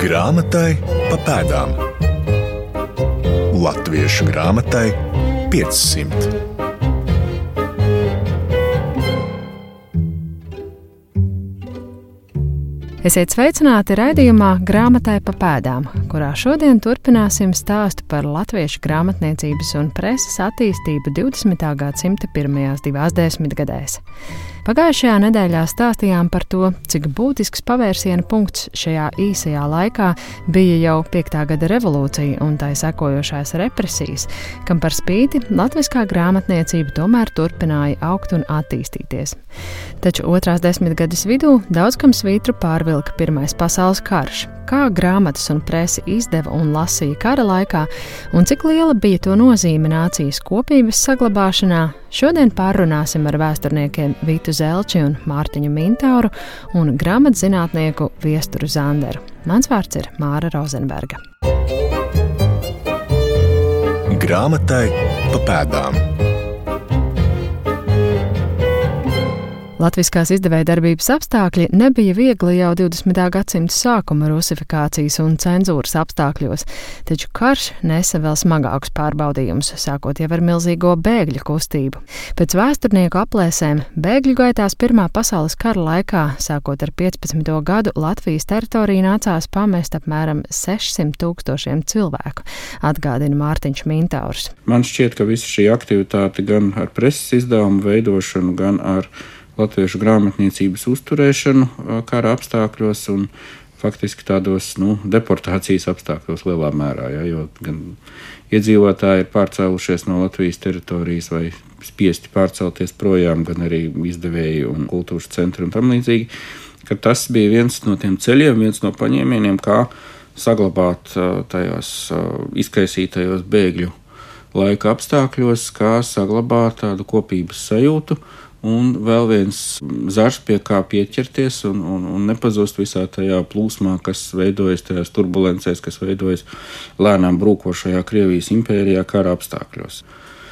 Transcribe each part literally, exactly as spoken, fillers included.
Grāmatai pa pēdām. Latviešu grāmatai piecsimt. Esiet sveicināti raidījumā Grāmatai pa pēdām, kurā šodien turpināsim stāstu par latviešu grāmatniecības un preses attīstību divdesmitā gadsimta pirmajās divās desmitgadēs. Pagājušajā nedēļā stāstījām par to, cik būtisks pavērsiena punkts šajā īsajā laikā bija jau piektā gada revolūcija un tai sekojošās represijas, kam par spīti latviskā grāmatniecība tomēr turpināja augt un attīstīties. Taču otrās desmitgades vidū daudz kam svītru pārvilka Pirmais pasaules karš. Kā grāmatas un presi izdeva un lasīja kara laikā, un cik liela bija to nozīme nācijas kopības saglabāšanā, šodien pārrunāsim ar vēsturniekiem Vitu Zelči un Mārtiņu Mintauru un grāmatzinātnieku Viesturu Zanderu. Mans vārds ir Māra Rozenberga. Grāmatai pa pēdām. Latviskās izdevējadarbības apstākļi nebija viegli jau divdesmitā gadsimta sākuma rusifikācijas un cenzūras apstākļos, taču karš nesa vēl smagākus pārbaudījumus, sākot jau ar milzīgo bēgļu kustību. Pēc vēsturnieku aplēsēm bēgļu gaitās Pirmā pasaules kara laikā, sākot ar piecpadsmito gadu, Latvijas teritoriju nācās pamest apmēram sešsimt tūkstošiem cilvēku, atgādina Mārtiņš Mintaurs. Man šķiet, ka visa šī aktivitāte gan ar preses izdevumu veidošanu, gan ar latviešu grāmatniecības uzturēšanu kara apstākļos un faktiski tādos nu, deportācijas apstākļos lielā mērā, ja, jo gan iedzīvotāji ir pārcēlušies no Latvijas teritorijas vai spiesti pārcelties projām, gan arī izdevēji un kultūras centri un tam līdzīgi, ka tas bija viens no tiem ceļiem, viens no paņēmieniem, kā saglabāt tajos izkaisītajos bēgļu laika apstākļos, kā saglabāt tādu kopības sajūtu. Un vēl viens zars, pie kā pieķerties un, un, un nepazust visā tajā plūsmā, kas veidojas, tajās turbulencēs, kas veidojas lēnām brūkošajā Krievijas impērijā kara apstākļos.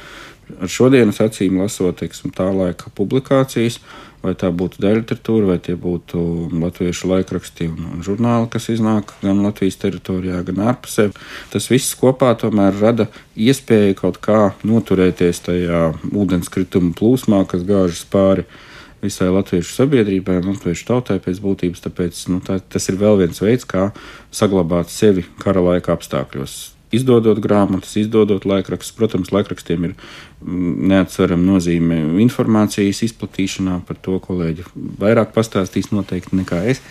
Ar šodienas acīm lasot, teiksim, tā laika publikācijas, vai tā būtu daļliteratūra, vai tie būtu latviešu laikraksti un, un žurnāli, kas iznāk gan Latvijas teritorijā, gan ārpusē. Tas viss kopā tomēr rada iespēju kaut kā noturēties tajā ūdenskrituma plūsmā, kas gāžas pāri visai latviešu sabiedrībai un latviešu tautai pēc būtības. Tāpēc nu, tā, tas ir vēl viens veids, kā saglabāt sevi kara laika apstākļos. Izdodot grāmatas, izdodot laikrakstus. Protams, laikrakstiem ir neatsverama nozīme informācijas izplatīšanā, par to kolēģi vairāk pastāstīs noteikti nekā es.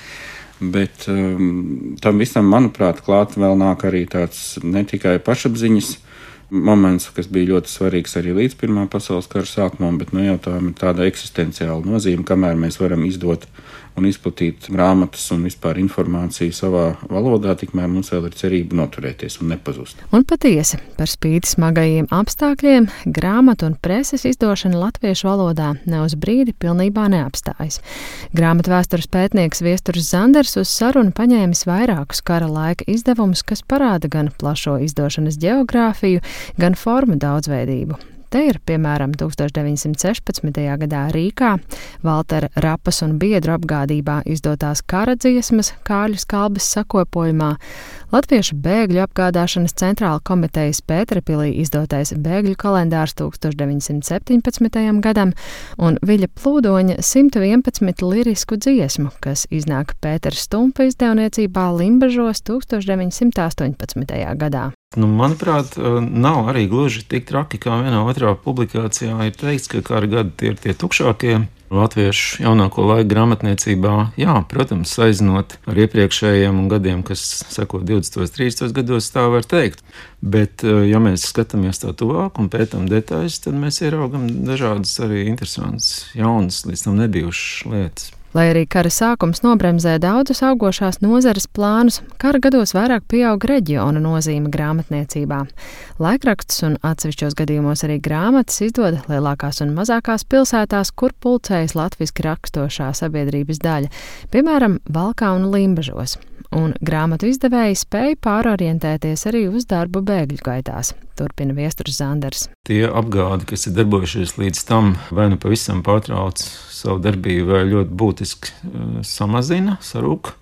Bet um, tam visam, manuprāt, klāt vēl nāk arī tāds ne tikai pašapziņas moments, kas bija ļoti svarīgs arī līdz Pirmā pasaules kara sākumam, bet nu, jau tā ir tāda eksistenciāla nozīme, kamēr mēs varam izdot un izplatīt grāmatas un vispār informāciju savā valodā, tikmēr mums vēl ir cerība noturēties un nepazust. Un patiesi, par spīti smagajiem apstākļiem, grāmatu un preses izdošana latviešu valodā ne uz brīdi pilnībā neapstājas. Grāmatu vēstures pētnieks Viesturs Zanders uz sarunu paņēmis vairākus kara laika izdevumus, kas parāda gan plašo izdošanas ģeogrāfiju, gan formu daudzveidību. Te ir, piemēram, tūkstoš deviņsimt sešpadsmitajā gadā Rīgā Valtera Rapas un biedru apgādībā izdotās kara dziesmas Kārļu Skalbes sakopojumā, Latviešu bēgļu apgādāšanas centrāla komitejas Pēterpilī izdotais bēgļu kalendārs tūkstoš deviņsimt septiņpadsmitajam gadam un Viļa Plūdoņa simt vienpadsmit lirisku dziesmu, kas iznāk Pētera Stumpa izdevniecībā Limbažos tūkstoš deviņsimt astoņpadsmitajā gadā. Nu, manuprāt, nav arī gluži tik traki, kā vienā otrā publikācijā ir teikts, ka kara gadi tie ir tie tukšākie. Latviešu jaunāko laiku grāmatniecībā, jā, protams, saizinot ar iepriekšējiem un gadiem, kas seko divdesmitos, trīsdesmitos gados, tā var teikt. Bet, ja mēs skatāmies tā tuvāk un pētam detaļas, tad mēs ieraugam dažādas arī interesantas, jaunas, līdz tam nebijušas lietas. Lai arī kara sākums nobremzē daudzus augošās nozares plānus, kara gados vairāk pieaug reģiona nozīme grāmatniecībā. Laikrakstus un atsevišķos gadījumos arī grāmatas izdod lielākās un mazākās pilsētās, kur pulcējas latviski rakstošā sabiedrības daļa, piemēram, Valkā un Limbažos. Un grāmatu izdevēji spēja pārorientēties arī uz darbu bēgļu gaitās, turpina Viesturs Zanders. Tie apgādi, kas ir darbojušies līdz tam, vai nu pavisam pārtrauc savu darbību, vai ļoti būtiski uh, samazina, sarūk.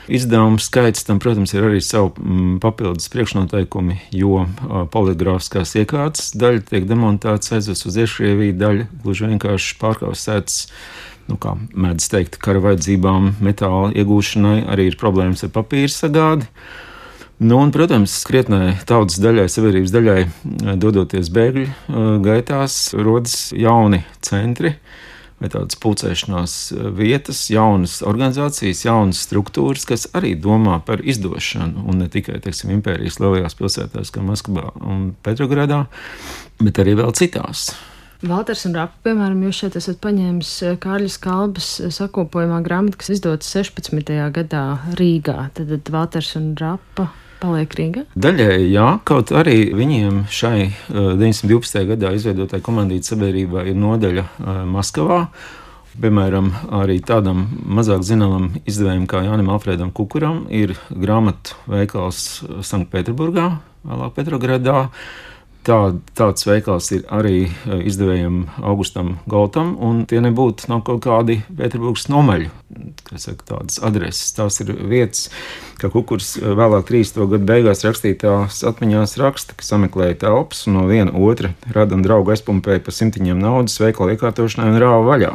Izdevumu skaits tam, protams, ir arī savu papildus priekšnoteikumi, jo poligrāfiskās iekārtas daļa tiek demontētas, aizvest uz Iekškrieviju, daļa gluži vienkārši pārkausētas, nu kā mēdz teikt, kara vajadzībām, metāla iegūšanai, arī ir problēmas ar papīra sagādi. Nu, un, protams, krietnai tautas daļai, sabiedrības daļai, dodoties bēgļu gaitās, rodas jauni centri vai tādas pulcēšanās vietas, jaunas organizācijas, jaunas struktūras, kas arī domā par izdošanu, un ne tikai, teiksim, impērijas lielajās pilsētās, kā Maskavā un Petrogradā, bet arī vēl citās. Valters un Rapa, piemēram, jūs šeit esat paņēmis Kārļa Skalbes sakopojumā grāmatu, kas izdotas sešpadsmitajā gadā Rīgā. Tad Valters un Rapa paliek Rīgā? Daļēji jā, kaut arī viņiem šai deviņdesmit divpadsmitajā gadā izveidotai komandītas sabiedrībā ir nodaļa Maskavā. Piemēram, arī tādam mazāk zināmam izdevējam kā Jānim Alfredam Kukuram ir grāmatu veikals Sanktpēterburgā, vēlāk Petrogradā. Tā, tāds veikals ir arī izdevējiem Augustam Goltam, un tie nebūtu nav kaut kādi Pēterburgas nomaļu, kas saka, tādas adreses. Tās ir vietas, kā Kukurs vēlāk trīsdesmito gadu beigās rakstītās atmiņās raksta, ka sameklēja telpas un no viena otra rada un draugu aizpumpēja pa simtiņiem naudas veikalu iekārtošanai un rāva vaļā.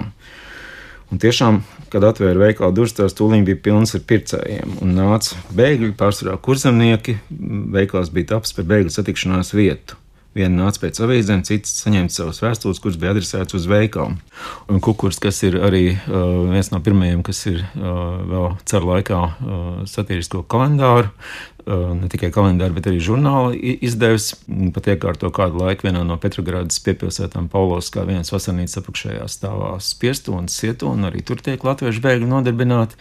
Un tiešām, kad atvēra veikalu durvis, tās tūlīt bija pilnas ar pircējiem, un nāca bēgļi, pārsvarā kurzemnieki, veikals bija taps par bēgļu satikšanās vietu. Viena nāca pēc avīzēm, cits saņēma savus vēstules, kuras bija adresētas uz veikalu. Un Kukurs, kas ir arī uh, viens no pirmajiem, kas ir uh, vēl caru laikā uh, satirisko kalendāru, uh, ne tikai kalendāru, bet arī žurnālu izdevis, pat iekārto kādu laiku vienā no Petrogradas piepilsētām Paulos, kā viens vasarnīcas apakšējā stāvā spiestu un sietu, un arī tur tiek latviešu bēgļi nodarbināti.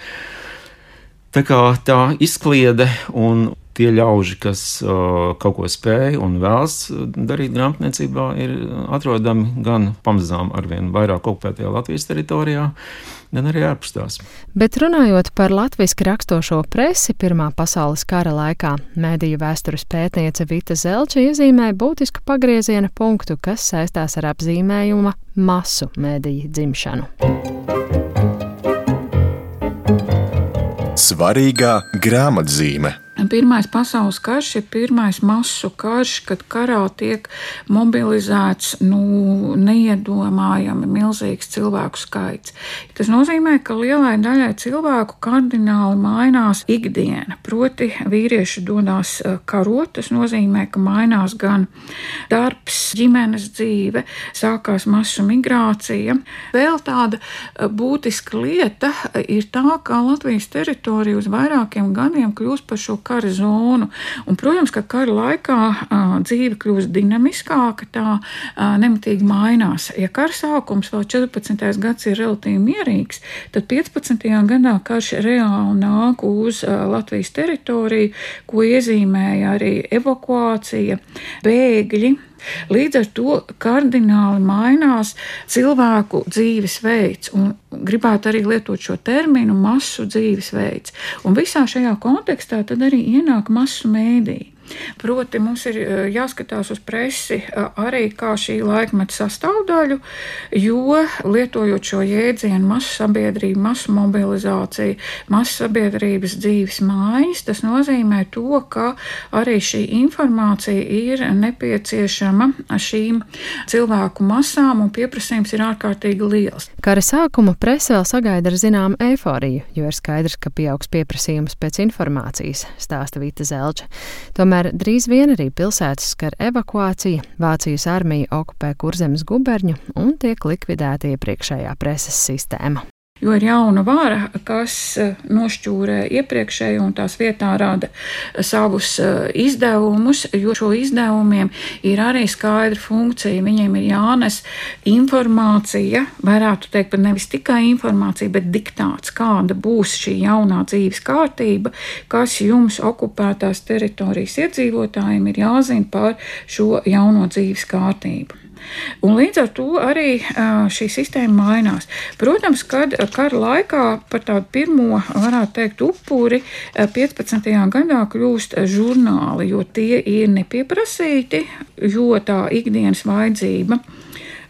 Tā kā tā izkliede un tie ļauži, kas uh, kaut ko spēja un vēlas darīt grāmatniecībā, ir atrodami gan pamazām arvien vairāk okupētajā Latvijas teritorijā, gan arī ārpus tās. Bet runājot par latviski rakstošo presi Pirmā pasaules kara laikā, mediju vēstures pētniece Vita Zelča iezīmē būtisku pagrieziena punktu, kas saistās ar apzīmējuma masu mediju dzimšanu. Svarīgā grāmatzīme. Pirmais pasaules karš ir pirmais masu karš, kad karā tiek mobilizēts nu, neiedomājami milzīgs cilvēku skaits. Tas nozīmē, ka lielai daļai cilvēku kardināli mainās ikdiena. Proti vīrieši dodās karot, tas nozīmē, ka mainās gan darbs, ģimenes dzīve, sākās masu migrācija. Vēl tāda būtiska lieta ir tā, ka Latvijas teritorija uz vairākiem gadiem kļūst par šo kara zonu. Un, protams, ka kara laikā a, dzīve kļūst dinamiskāka, tā a, nemitīgi mainās. Ja kara sākums vēl četrpadsmitais gads ir relatīvi mierīgs, tad piecpadsmitajā gadā karš reāli nāk uz a, Latvijas teritoriju, ko iezīmēja arī evakuācija, bēgļi. Līdz ar to kardināli mainās cilvēku dzīvesveids, un gribētu arī lietot šo terminu masu dzīvesveids. Un visā šajā kontekstā tad arī ienāk masu mēdī. Proti mums ir jāskatās uz presi arī kā šī laikmeta sastāvdaļu, jo lietojot šo jēdzienu masu sabiedrību, masu mobilizāciju, masu sabiedrības dzīves mājas, tas nozīmē to, ka arī šī informācija ir nepieciešama šīm cilvēku masām un pieprasījums ir ārkārtīgi liels. Kara sākuma prese vēl sagaida ar zināmu eiforiju, jo ir skaidrs, ka pieaugs pieprasījums pēc informācijas, stāsta Vita Zelča. Tomēr drīz vien arī pilsētas skar evakuācija, Vācijas armija okupē Kurzemes guberņu un tiek likvidēta iepriekšējā preses sistēma. Jo ir jauna vara, kas nošķūrē iepriekšēju un tās vietā rada savus izdevumus, jo šo izdevumiem ir arī skaidra funkcija. Viņiem ir jānes informācija, varētu teikt, pat nevis tikai informācija, bet diktāts, kāda būs šī jaunā dzīves kārtība, kas jums okupētās teritorijas iedzīvotājiem ir jāzina par šo jauno dzīves kārtību. Un līdz ar to arī šī sistēma mainās. Protams, kad kara laikā par tādu pirmo, varētu teikt, upuri piecpadsmitajā gadā kļūst žurnāli, jo tie ir nepieprasīti, jo tā ikdienas vajadzība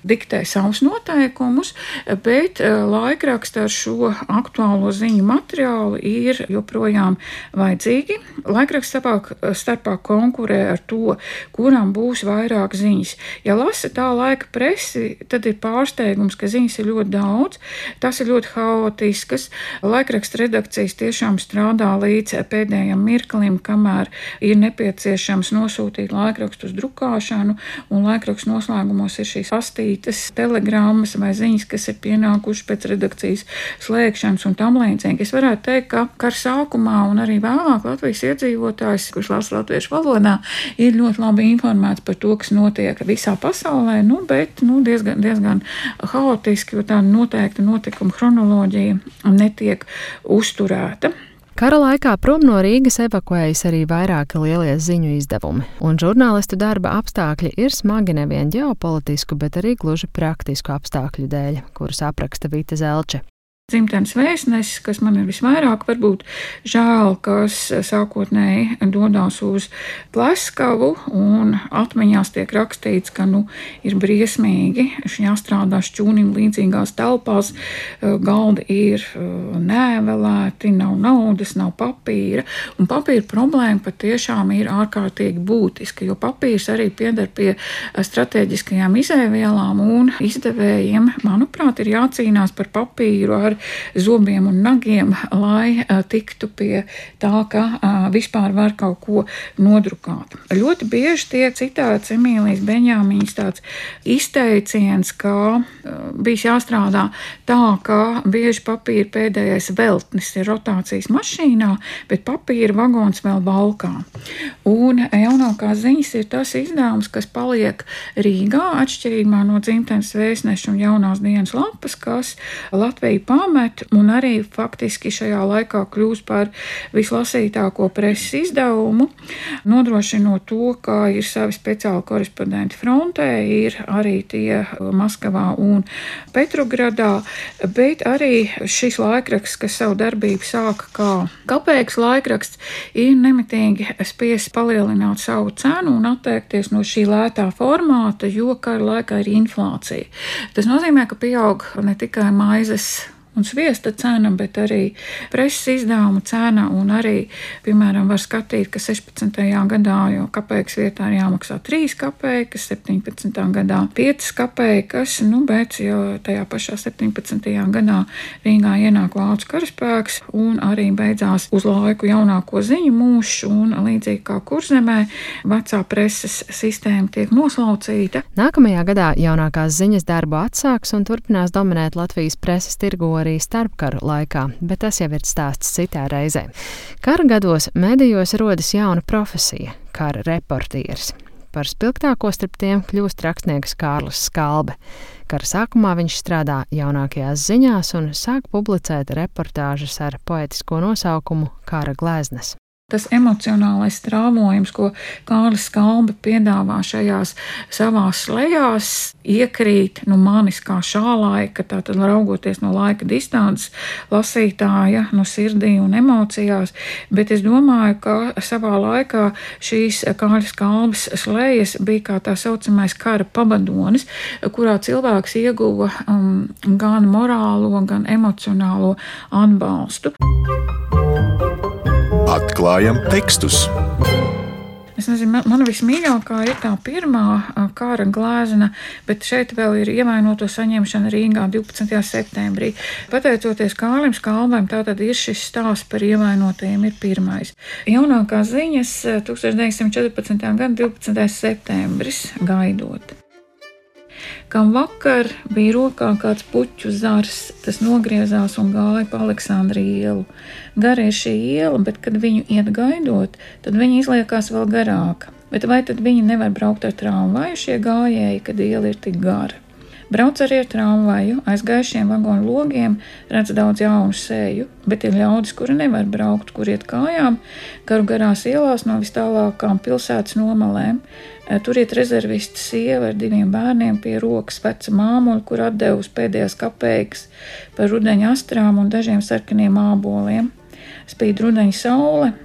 diktē savus noteikumus, bet laikraksti ar šo aktuālo ziņu materiālu ir joprojām vajadzīgi. Laikraksts starpā konkurē ar to, kuram būs vairāk ziņas. Ja lasa tā laika presi, tad ir pārsteigums, ka ziņas ir ļoti daudz, tas ir ļoti haotiskas. Laikraksta redakcijas tiešām strādā līdz pēdējiem mirklim, kamēr ir nepieciešams nosūtīt laikrakstu uz drukāšanu, un laikrakstu noslēgumos ir šīs astītas, telegrammas vai ziņas, kas ir pienākuši pēc redakcijas slēgšanas un tam līdzīgi. Es varētu teikt, ka kara sākumā un arī vēlāk Latvijas iedzīvotājs, kurš lasa latviešu valodā, ir ļoti labi informēts par to, kas notiek visā pasaulē, nu, bet nu, diezgan, diezgan haotiski, jo tāda noteikta notikuma chronoloģija netiek uzturēta. Kara laikā prom no Rīgas evakuējas arī vairāki lielie ziņu izdevumi, un žurnālistu darba apstākļi ir smagi nevien ģeopolitisku, bet arī gluži praktisku apstākļu dēļ, kurus apraksta Vita Zelče. Dzimtenes vēstnesis, kas man ir visvairāk varbūt žēl, kas sākotnēji dodās uz Pleskavu, un atmiņās tiek rakstīts, ka nu, ir briesmīgi, jāstrādā šķūnim līdzīgās telpās, galdi ir nevēlēti, nav naudas, nav papīra, un papīra problēma patiešām ir ārkārtīgi būtiska, jo papīrs arī pieder pie strateģiskajām izēvielām, un izdevējiem, manuprāt, ir jācīnās par papīru ar zobiem un nagiem, lai uh, tiktu pie tā, ka uh, vispār var kaut ko nodrukāt. Ļoti bieži tiek citēts Emīlijas Beņāmiņas tāds izteiciens, ka uh, bija jāstrādā tā, ka bieži papīra pēdējais veltnis ir rotācijas mašīnā, bet papīra vagons vēl valkā. Un jaunākās ziņas ir tas izdevums, kas paliek Rīgā, atšķirībā no Dzimtenes vēstneša un Jaunās dienas lapas, kas Latviju pamet, un arī faktiski šajā laikā kļūst par vislasītāko preses izdevumu, nodrošinot to, ka ir savi speciāli korespondenti frontē, ir arī tie Maskavā un Petrogradā, bet arī šis laikraksts, kas savu darbību sāka kā kapeikas laikraksts, ir nemitīgi spiests palielināt savu cenu un atteikties no šī lētā formāta, jo kara laikā ir inflācija. Tas nozīmē, ka pieaug ne tikai maizes un sviesta cena, bet arī preses izdevuma cena, un arī, piemēram, var skatīt, ka sešpadsmitajā gadā jau kapeikas vietā ir jāmaksā trīs kapeikas, septiņpadsmitajā gadā piecas kapeikas, nu, bet jau tajā pašā septiņpadsmitajā gadā Rīgā ienāk vācu karaspēks, un arī beidzās uz laiku jaunāko ziņu mūžs, un līdzīgi kā Kurzemē, vecā preses sistēma tiek noslaucīta. Nākamajā gadā jaunākās ziņas darbu atsāks un turpinās dominēt Latvijas preses tirgu arī starpkaru laikā, bet tas jau ir stāsts citā reizē. Kara gados medijos rodas jauna profesija – kara reportieris. Par spilgtāko starp tiem kļūst rakstnieks Kārlis Skalbe. Kara sākumā viņš strādā jaunākajās ziņās un sāk publicēt reportāžas ar poetisko nosaukumu Kara gleznas. Tas emocionālais strāvojums, ko Kārlis Skalbe piedāvā šajās savās slejās, iekrīt no manis kā šā laika, tātad raugoties no laika distances lasītāja, no sirdī un emocijās, bet es domāju, ka savā laikā šīs Kārļa Skalbes slejas bija kā tā saucamais kara pavadonis, kurā cilvēks ieguva um, gan morālo, gan emocionālo atbalstu. Atklājam tekstus. Es nezinu, man, man vismīļākā ir tā pirmā Kara glezna, bet šeit vēl ir ievainoto saņemšana Rīgā divpadsmitajā septembrī. Pateicoties Kārlim Skalbēm, tātad ir šis stāsts par ievainotajiem ir pirmais. Jaunākās ziņas tūkstoš deviņsimt četrpadsmitā gada divpadsmitais septembris gaidot. Kam vakar bija rokā kāds puķu zars, tas nogriezās un gāja pa Aleksandra ielu. Gara ir šī iela, bet, kad viņu iet gaidot, tad viņa izliekās vēl garāka. Bet vai tad viņi nevar braukt ar tramvaju šie gājēji, kad iela ir tik gara? Brauc arī ar tramvaju, aiz gaišiem vagonu logiem, redz daudz jaunu seju, bet ir ļaudis, kuri nevar braukt, kur iet kājām, garu garās ielās no vistālākām pilsētas nomalēm. Tur iet rezervista sieva ar diviem bērniem pie rokas, veca māmuļa, kur atdevusi pēdējās kapeikas par rudeņa astrām un dažiem sarkaniem āboliem. Spīd rudeņa saule,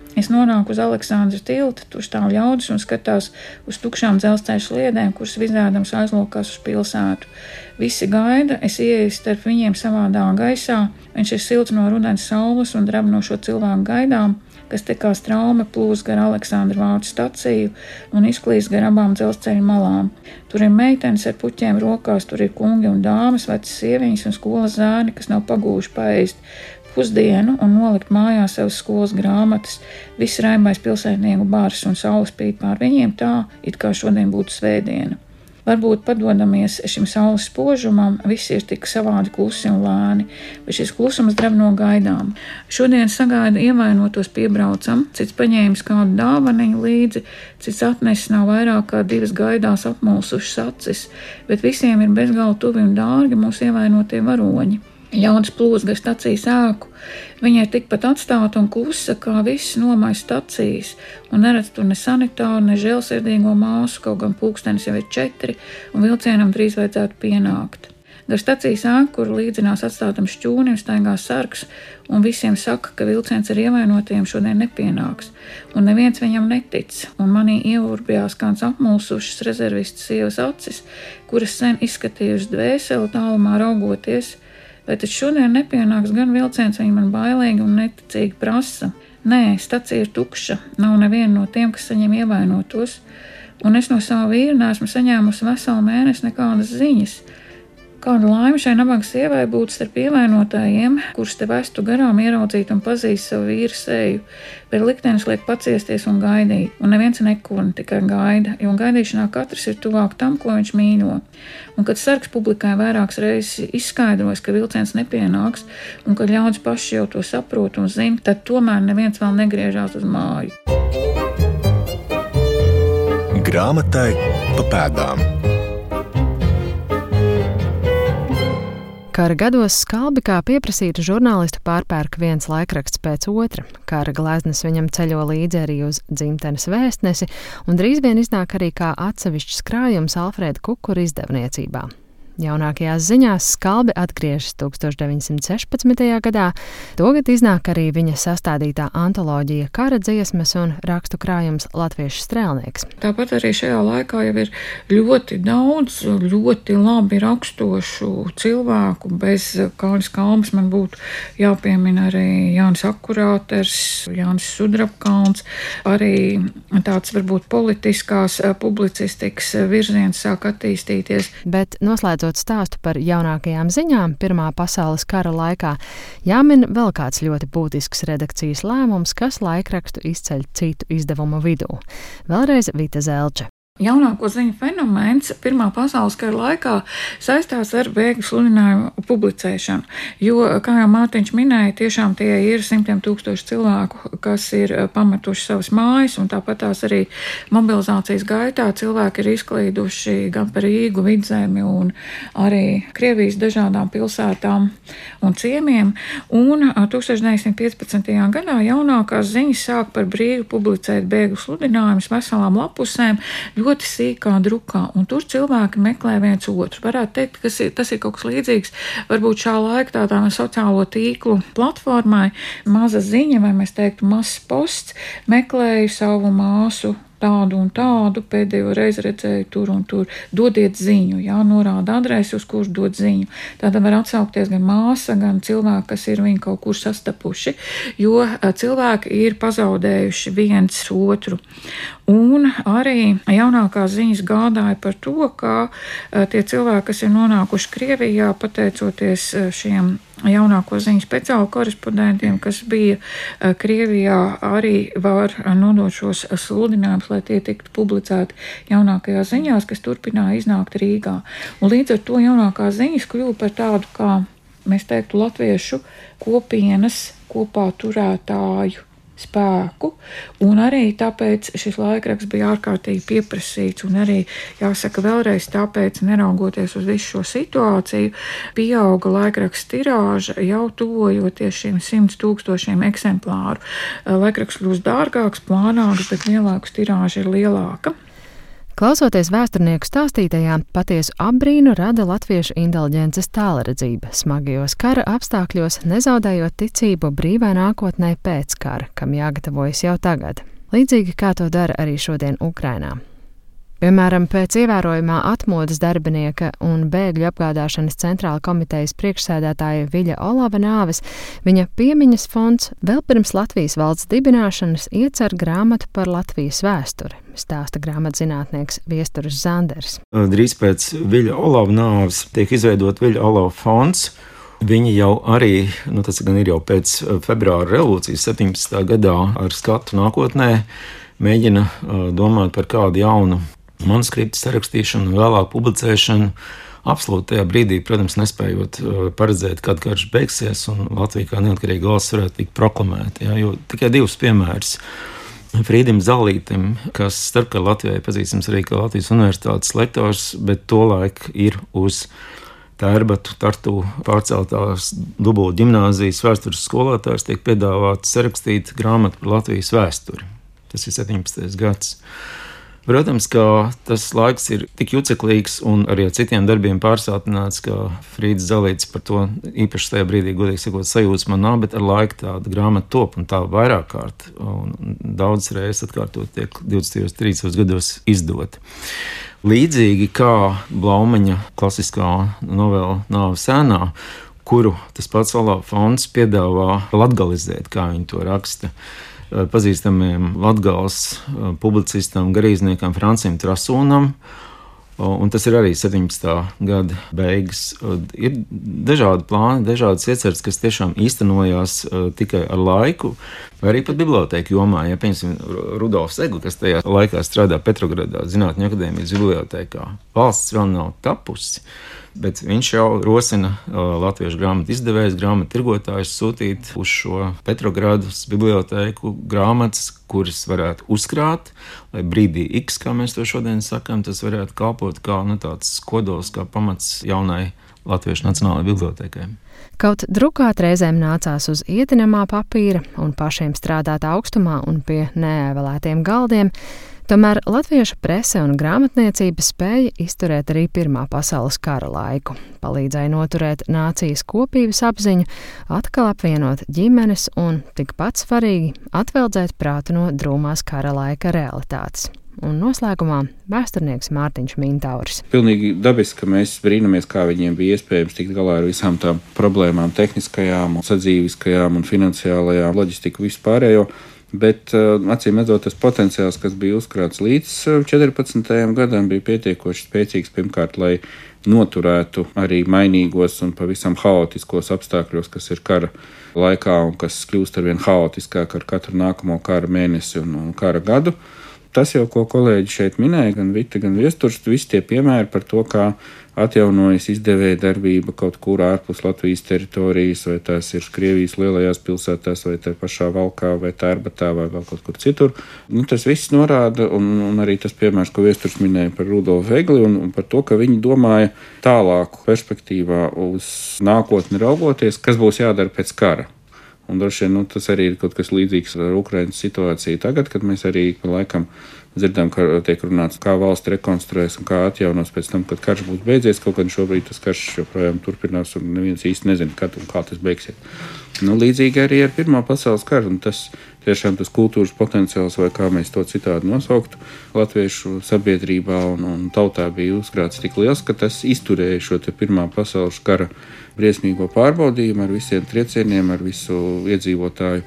Es nonāku uz Aleksandra tilta, tur stāv ļaudis un skatās uz tukšām dzelzceļa sliedēm, kuras vizādams aizlokās uz pilsētu. Visi gaida, es ieeju starp viņiem savādā gaisā, viņš ir silts no rudens saules un drab no šo cilvēku gaidām, kas te kā straume plūs gar Aleksandra vārtu staciju un izklīst gar abām dzelzceļa malām. Tur ir meitenes ar puķiem rokās, tur ir kungi un dāmas, vecas sieviņas un skolas zēni, kas nav pagūši paēst pusdienu un nolikt mājās savas skolas grāmatas, viss raibais pilsētnieku bars un saule spīd pār viņiem tā, it kā šodien būtu svētdiena. Varbūt padodamies šim saules spožumam, viss ir tik savādi klusi un lēni, bet šis klusums drab no gaidām. Šodien sagaida ievainotos piebraucam, cits paņēmis kādu dāvaniņu līdzi, cits atnesis nav vairāk kā divas gaidās apmulsušas acis, bet visiem ir bezgalīgi tuvi un dārgi mūsu ievainotie varoņi. Ļaudis plūs gar stacijas ēku, viņa ir tikpat atstāta un klusa, kā viss nomais stacijas, un neredz tur ne sanitāru, ne žēlsirdīgo māsu, kaut gan pulkstenis jau ir četri, un vilcienam drīz vajadzētu pienākt. Gar stacijas ēku, kur līdzinās atstātam šķūnim, staigā sargs, un visiem saka, ka vilciens ar ievainotiem šodien nepienāks, un neviens viņam netic, un manī ievurbjās kāds apmulsušas rezervistas sievas acis, kuras sen izskatījušas dvēseli tālumā raugoties. Vai tad šodien nepienāks gan vilciens, viņa man bailīgi un neticīgi prasa? Nē, stacija ir tukša, nav neviena no tiem, kas saņem ievainotos, un es no sava vīra neesmu saņēmusi veselu mēnesi nekādas ziņas. Kāda laime šai nabaga sievai būtu starp ievainotājiem, kurus te vestu garām ieraudzīt un pazīst savu vīru seju, bet liktenis liek paciesties un gaidīt, un neviens neko tikai gaida, jo gaidīšanā katrs ir tuvāk tam, ko viņš mīļo. Un kad sargs publikai vairākas reizes izskaidrojas, ka vilciens nepienāks, un kad ļaudis paši jau to saprot un zina, tad tomēr neviens vēl negriežās uz māju. Grāmatai pa pēdām. Kara gados skalbi kā pieprasītu žurnālistu pārpērka viens laikraksts pēc otra. Kara gleznas viņam ceļo līdzi arī uz dzimtenes vēstnesi, un drīz vien iznāk arī kā atsevišķs krājums Alfrēda Kukura izdevniecībā. Jaunākajās ziņās skalbi atgriežas tūkstoš deviņsimt sešpadsmitajā gadā, togad iznāk arī viņa sastādītā antoloģija Kara dziesmas un rakstu krājums Latviešu strēlnieks. Tāpat arī šajā laikā jau ir ļoti daudz ļoti labi rakstošu cilvēku. Bez Kāļas Kalmas man būtu jāpiemina arī Jānis Akurāters, Jānis Sudrabkalns, arī tāds varbūt politiskās publicistikas virziens sāk attīstīties. Bet noslēdzot stāstu par jaunākajām ziņām Pirmā pasaules kara laikā, jāmin vēl kāds ļoti būtisks redakcijas lēmums, kas laikrakstu izceļ citu izdevumu vidū. Vēlreiz Vita Zelča. Jaunāko ziņu fenomens Pirmā pasaules kara laikā saistās ar bēgļu sludinājumu publicēšanu, jo, kā jau Mārtiņš minēja, tiešām tie ir simtiem tūkstoši cilvēku, kas ir pametuši savas mājas, un tāpat tās arī mobilizācijas gaitā cilvēki ir izklīduši gan par Rīgu, Vidzemi un arī Krievijas dažādām pilsētām un ciemiem, un tūkstoš deviņsimt piecpadsmitajā gadā jaunākās ziņas sāk par brīvu publicēt bēgļu sludinājumus veselām lapusēm, ļoti sīkā drukā, un tur cilvēki meklē viens otru. Varētu teikt, ka tas ir kaut kas līdzīgs, varbūt šā laika tādā sociālo tīklu platformai, maza ziņa, vai mēs teiktu mazs posts, meklēju savu māsu tādu un tādu, pēdējo reizi redzēju tur un tur, dodiet ziņu, jā, norāda adresi, uz kurš dod ziņu. Tāda var atsaukties gan māsa, gan cilvēki, kas ir viņu kaut kur sastapuši, jo cilvēki ir pazaudējuši viens otru. Un arī jaunākās ziņas gādāja par to, ka tie cilvēki, kas ir nonākuši Krievijā, pateicoties šiem jaunāko ziņu speciālu korespondentiem, kas bija Krievijā, arī var nodot šos sludinājumus, lai tie tiktu publicēti jaunākajās ziņās, kas turpināja iznākt Rīgā. Un līdz ar to jaunākās ziņas kļuva par tādu, kā mēs teiktu, latviešu kopienas kopā turētāju spēku, un arī tāpēc šis laikraksts bija ārkārtīgi pieprasīts, un arī, jāsaka vēlreiz, tāpēc, neraugoties uz visu šo situāciju, pieauga laikraksta tirāža jau tuvojoties šiem simts tūkstošiem eksemplāru. Laikraksts kļūst dārgāks, plānāks, bet vienlaikus tirāža ir lielāka. Klausoties vēsturnieku stāstītajā, patiesu apbrīnu rada latviešu inteliģences tālredzība, smagajos kara apstākļos nezaudējot ticību brīvai nākotnē pēc kara, kam jāgatavojas jau tagad. Līdzīgi kā to dara arī šodien Ukrainā. Piemēram, pēc ievērojamā atmodas darbinieka un bēgļu apgādāšanas centrāla komitejas priekšsēdētāja Viļa Olava nāves, viņa piemiņas fonds vēl pirms Latvijas valsts dibināšanas iecer grāmatu par Latvijas vēsturi, stāsta grāmatzinātnieks Viesturis Zanders. Drīz pēc Viļa Olava nāves tiek izveidot Viļa Olava fonds. Viņi jau arī, nu tas gan ir jau pēc februāra revolūcijas septiņpadsmitajā gadā ar skatu nākotnē, mēģina domāt par kādu jaunu manuskriptu sarakstīšanu un vēlāk publicēšanu, absolūti tajā brīdī, protams, nespējot paredzēt, kad karš beigsies un Latvija kā neatkarīga valsts varētu tikt proklamēta. Ja, jo tikai divus piemērus. Frīdim Zalītim, kas starpkara Latvijai pazīstams arī kā Latvijas universitātes lektors, bet tolaik ir uz Tērbatu, Tartu pārceltās Dubulu ģimnāzijas vēstures skolotājs, tiek piedāvāts sarakstīt grāmatu par Latvijas vēsturi. Tas ir septiņpadsmitais gads. Protams, ka tas laiks ir tik juceklīgs un arī ar citiem darbiem pārsātināts, ka Frīds Zalīts par to īpaši tajā brīdī, godīgi sakot, sajūtas man nav, bet ar laiku tāda grāmata top un tā vairāk kārt un daudz reizes atkārtot tiek divdesmitajos, trīsdesmitajos gados izdot. Līdzīgi kā Blaumaņa klasiskā novela Nāves ēnā, kuru tas pats Olava fonds piedāvā latgalizēt, kā viņi to raksta, pazīstamiem Latgales publicistam, garīdzniekam Francim Trasūnam, un tas ir arī septiņpadsmitā gada beigas. Ir dažādi plāni, dažādas ieceres, kas tiešām īstenojās tikai ar laiku, vai arī pat bibliotēku jomā. Ja, piemēram, Rudolfs Egli, kas tajā laikā strādā Petrogradā Zinātņu akadēmijas bibliotēkā, valsts vēl nav tapusi, bet viņš jau rosina latviešu grāmatu izdevējus, grāmatu tirgotājus sūtīt uz šo Petrogradas bibliotēku grāmatas, kuras varētu uzkrāt, lai brīdī X, kā mēs to šodien sakam, tas varētu kalpot kā nu, tāds kodols, kā pamats jaunai Latviešu Nacionālajai bibliotēkai. Kaut drukāt reizēm nācās uz ietinamā papīra un pašiem strādāt augstumā un pie neēvelētiem galdiem, tomēr latviešu prese un grāmatniecība spēja izturēt arī Pirmā pasaules kara laiku, palīdzēja noturēt nācijas kopības apziņu, atkal apvienot ģimenes un, tikpat svarīgi, atveldzēt prātu no drūmās kara laika realitātes. Un noslēgumā vēsturnieks Mārtiņš Mintauris. Pilnīgi dabiski, ka mēs brīnamies, kā viņiem bija iespējams tikt galā ar visām tām problēmām, tehniskajām, sadzīviskajām un finansiālajām, loģistiku vispārējo. Bet, acīm redzot, tas potenciāls, kas bija uzkrāts līdz četrpadsmitajam gadam, bija pietiekoši spēcīgs pirmkārt, lai noturētu arī mainīgos un pavisam haotiskos apstākļos, kas ir kara laikā un kas kļūst arvien haotiskāk ar katru nākamo kara mēnesi un, un kara gadu. Tas jau, ko kolēģi šeit minēja, gan Vita, gan Viesturs, visi tie piemēri par to, kā atjaunojas izdevēja darbība kaut kur ārpus Latvijas teritorijas, vai tās ir Krievijas lielajās pilsētās, vai tā pašā Valkā, vai Tērbatā, vai vēl kaut kur citur. Nu, tas viss norāda, un, un arī tas piemērs, ko Viesturs minēja par Rudolfu Egli, un, un par to, ka viņi domāja tālāku perspektīvā uz nākotni raugoties, kas būs jādara pēc kara. Un droši vien nu, tas arī ir kaut kas līdzīgs ar Ukrainas situāciju tagad, kad mēs arī pa laikam dzirdam, ka tiek runāts, kā valsts rekonstruēs un kā atjaunos pēc tam, kad karš būs beidzies. Kaut gan šobrīd tas karš joprojām turpinās un neviens īsti nezina, kad un kā tas beigsies. Nu, līdzīgi arī ar Pirmā pasaules karu, un tas tiešām tas kultūras potenciāls, vai kā mēs to citādi nosauktu, latviešu sabiedrībā un, un tautā bija uzkrāts tik liels, ka tas izturēja šo te Pirmā pasaules kara briesmīgo pārbaudījumu ar visiem triecieniem, ar visu iedzīvotāju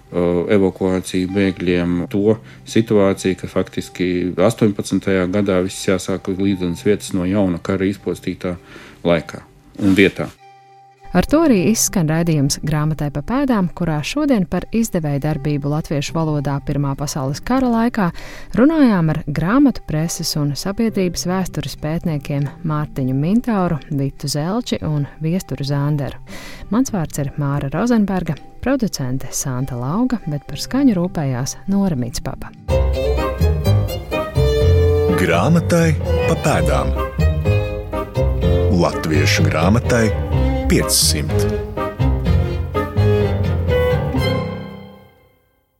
evakuāciju, bēgļiem, to situāciju, ka faktiski astoņpadsmitajā gadā viss jāsāk uz līdzenas vietas no jauna kara izpostītā laikā un vietā. Ar to arī izskan raidījums Grāmatai pa pēdām, kurā šodien par izdevēju darbību latviešu valodā Pirmā pasaules kara laikā runājām ar grāmatu preses un sabiedrības vēstures pētniekiem Mārtiņu Mintauru, Vitu Zelči un Viesturu Zanderu. Mans vārds ir Māra Rozenberga, producente Santa Lauga, bet par skaņu rūpējās Nora Mitspapa. Grāmatai pa pēdām. Latviešu grāmatai piecsimt.